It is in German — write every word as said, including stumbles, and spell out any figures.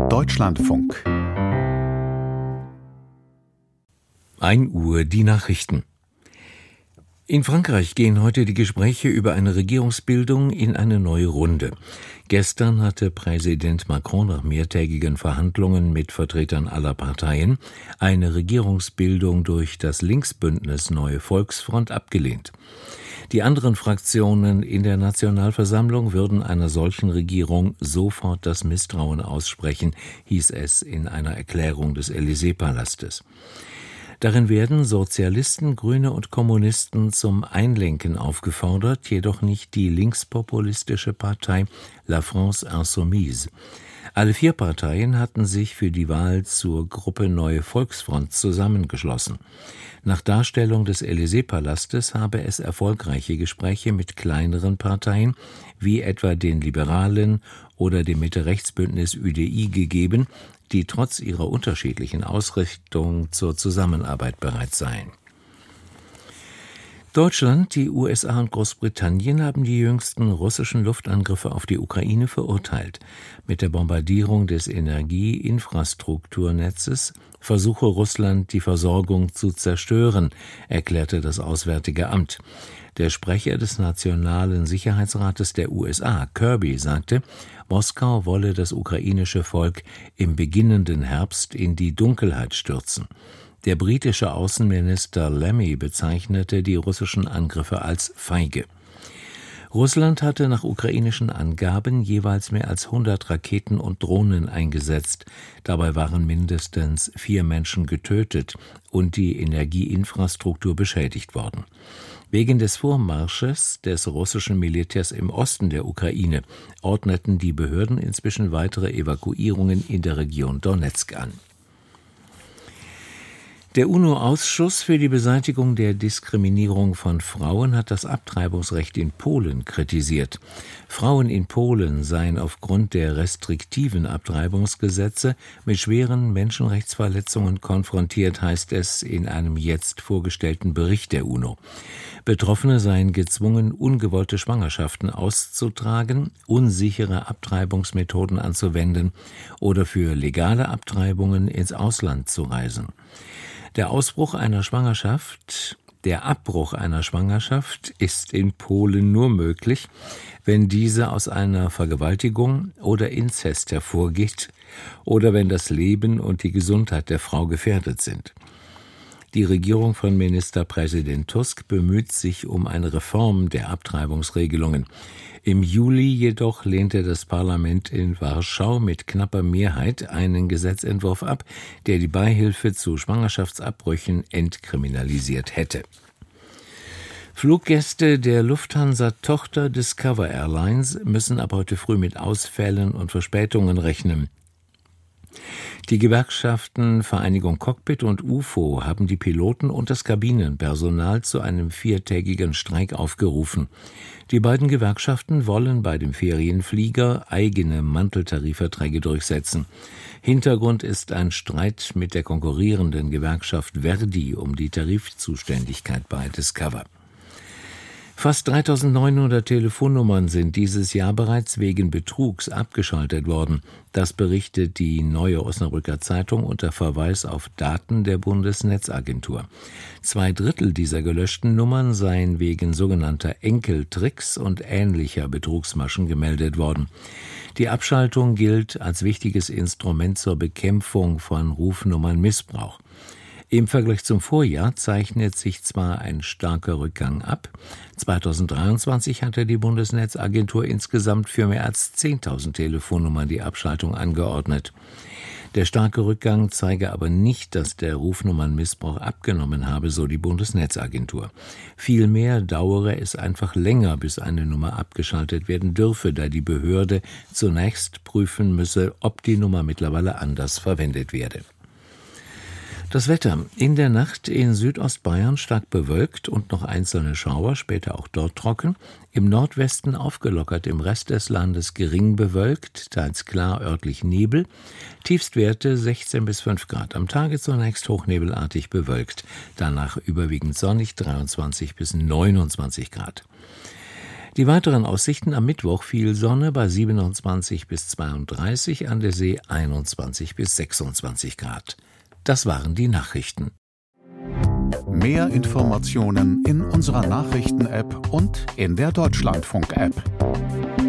Deutschlandfunk. ein Uhr die Nachrichten. In Frankreich gehen heute die Gespräche über eine Regierungsbildung in eine neue Runde. Gestern hatte Präsident Macron nach mehrtägigen Verhandlungen mit Vertretern aller Parteien eine Regierungsbildung durch das Linksbündnis Neue Volksfront abgelehnt. Die anderen Fraktionen in der Nationalversammlung würden einer solchen Regierung sofort das Misstrauen aussprechen, hieß es in einer Erklärung des Élysée-Palastes. Darin werden Sozialisten, Grüne und Kommunisten zum Einlenken aufgefordert, jedoch nicht die linkspopulistische Partei La France Insoumise. Alle vier Parteien hatten sich für die Wahl zur Gruppe Neue Volksfront zusammengeschlossen. Nach Darstellung des Élysée-Palastes habe es erfolgreiche Gespräche mit kleineren Parteien, wie etwa den Liberalen oder dem Mitte-Rechts-Bündnis Ü D I gegeben, die trotz ihrer unterschiedlichen Ausrichtung zur Zusammenarbeit bereit seien. Deutschland, die U S A und Großbritannien haben die jüngsten russischen Luftangriffe auf die Ukraine verurteilt. Mit der Bombardierung des Energieinfrastrukturnetzes versuche Russland, die Versorgung zu zerstören, erklärte das Auswärtige Amt. Der Sprecher des Nationalen Sicherheitsrates der U S A, Kirby, sagte, Moskau wolle das ukrainische Volk im beginnenden Herbst in die Dunkelheit stürzen. Der britische Außenminister Lammy bezeichnete die russischen Angriffe als feige. Russland hatte nach ukrainischen Angaben jeweils mehr als hundert Raketen und Drohnen eingesetzt. Dabei waren mindestens vier Menschen getötet und die Energieinfrastruktur beschädigt worden. Wegen des Vormarsches des russischen Militärs im Osten der Ukraine ordneten die Behörden inzwischen weitere Evakuierungen in der Region Donezk an. Der UNO-Ausschuss für die Beseitigung der Diskriminierung von Frauen hat das Abtreibungsrecht in Polen kritisiert. Frauen in Polen seien aufgrund der restriktiven Abtreibungsgesetze mit schweren Menschenrechtsverletzungen konfrontiert, heißt es in einem jetzt vorgestellten Bericht der UNO. Betroffene seien gezwungen, ungewollte Schwangerschaften auszutragen, unsichere Abtreibungsmethoden anzuwenden oder für legale Abtreibungen ins Ausland zu reisen. Der Ausbruch einer Schwangerschaft, der Abbruch einer Schwangerschaft ist in Polen nur möglich, wenn diese aus einer Vergewaltigung oder Inzest hervorgeht oder wenn das Leben und die Gesundheit der Frau gefährdet sind. Die Regierung von Ministerpräsident Tusk bemüht sich um eine Reform der Abtreibungsregelungen. Im Juli jedoch lehnte das Parlament in Warschau mit knapper Mehrheit einen Gesetzentwurf ab, der die Beihilfe zu Schwangerschaftsabbrüchen entkriminalisiert hätte. Fluggäste der Lufthansa-Tochter Discover Airlines müssen ab heute früh mit Ausfällen und Verspätungen rechnen. Die Gewerkschaften Vereinigung Cockpit und U F O haben die Piloten und das Kabinenpersonal zu einem viertägigen Streik aufgerufen. Die beiden Gewerkschaften wollen bei dem Ferienflieger eigene Manteltarifverträge durchsetzen. Hintergrund ist ein Streit mit der konkurrierenden Gewerkschaft Verdi um die Tarifzuständigkeit bei Discover. Fast dreitausendneunhundert Telefonnummern sind dieses Jahr bereits wegen Betrugs abgeschaltet worden. Das berichtet die Neue Osnabrücker Zeitung unter Verweis auf Daten der Bundesnetzagentur. Zwei Drittel dieser gelöschten Nummern seien wegen sogenannter Enkeltricks und ähnlicher Betrugsmaschen gemeldet worden. Die Abschaltung gilt als wichtiges Instrument zur Bekämpfung von Rufnummernmissbrauch. Im Vergleich zum Vorjahr zeichnet sich zwar ein starker Rückgang ab. zweitausenddreiundzwanzig hatte die Bundesnetzagentur insgesamt für mehr als zehntausend Telefonnummern die Abschaltung angeordnet. Der starke Rückgang zeige aber nicht, dass der Rufnummernmissbrauch abgenommen habe, so die Bundesnetzagentur. Vielmehr dauere es einfach länger, bis eine Nummer abgeschaltet werden dürfe, da die Behörde zunächst prüfen müsse, ob die Nummer mittlerweile anders verwendet werde. Das Wetter: In der Nacht in Südostbayern stark bewölkt und noch einzelne Schauer, später auch dort trocken. Im Nordwesten aufgelockert, im Rest des Landes gering bewölkt, teils klar, örtlich Nebel. Tiefstwerte sechzehn bis fünf Grad. Am Tage zunächst hochnebelartig bewölkt, danach überwiegend sonnig, dreiundzwanzig bis neunundzwanzig Grad. Die weiteren Aussichten: am Mittwoch viel Sonne bei siebenundzwanzig bis zweiunddreißig, an der See einundzwanzig bis sechsundzwanzig Grad. Das waren die Nachrichten. Mehr Informationen in unserer Nachrichten-App und in der Deutschlandfunk-App.